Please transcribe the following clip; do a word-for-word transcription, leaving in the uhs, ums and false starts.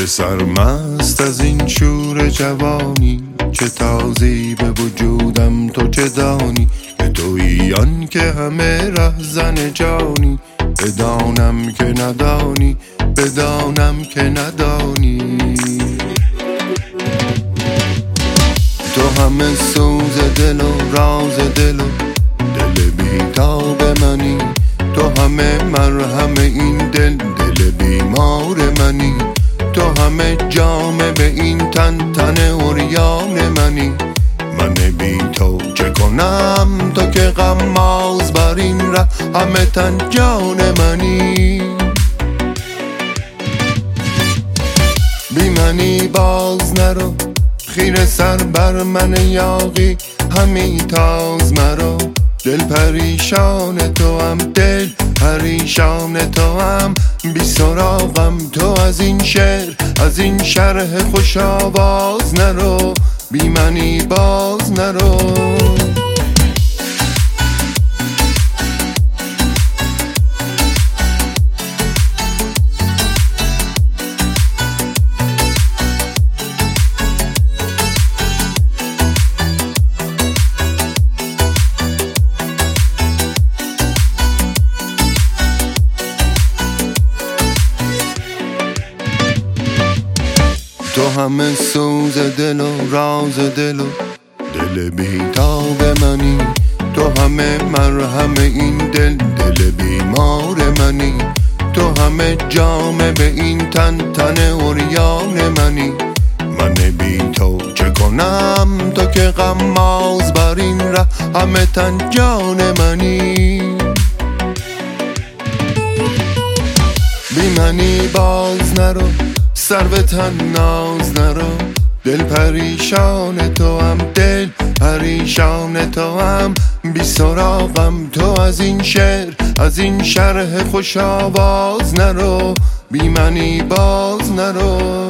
چه سرمست از این شور جوانی، چه تازی به وجودم تو چه دانی، به تویی آن که همه رهزن جانی. بدانم که ندانی، بدانم که ندانی. تو همه سوز دل و راز دل و دل بیتاب منی، تو همه مرهم این دل، دل بیمار منی. تو همه جامه به این تن، تن عریان منی. من بی تو چه کنم، تو که غماز بر این ره، همه تن جان منی. بی منی باز نرو، خیره سر بر من یاغی، همی تاز مرا. دل پریشان تو هم، دل پریشان تو هم. بی سراغم تو از این شعر، از این شرح خوش آواز نرو. بی منی باز نرو. تو همه سوز دل و راز دل و دل بیتاب منی. تو همه مرهم این دل، دل بیمار منی. تو همه جامه به این تن، تن عریان منی. من بی تو چه کنم، تو که غماز بر این ره، همه تن جان منی. بی منی باز نرو، سر به تن ناز نرو. دل پریشان تو هم، دل پریشان تو هم. بی سراغم تو از این شعر، از این شرح خوش آواز نرو. بی منی باز نرو.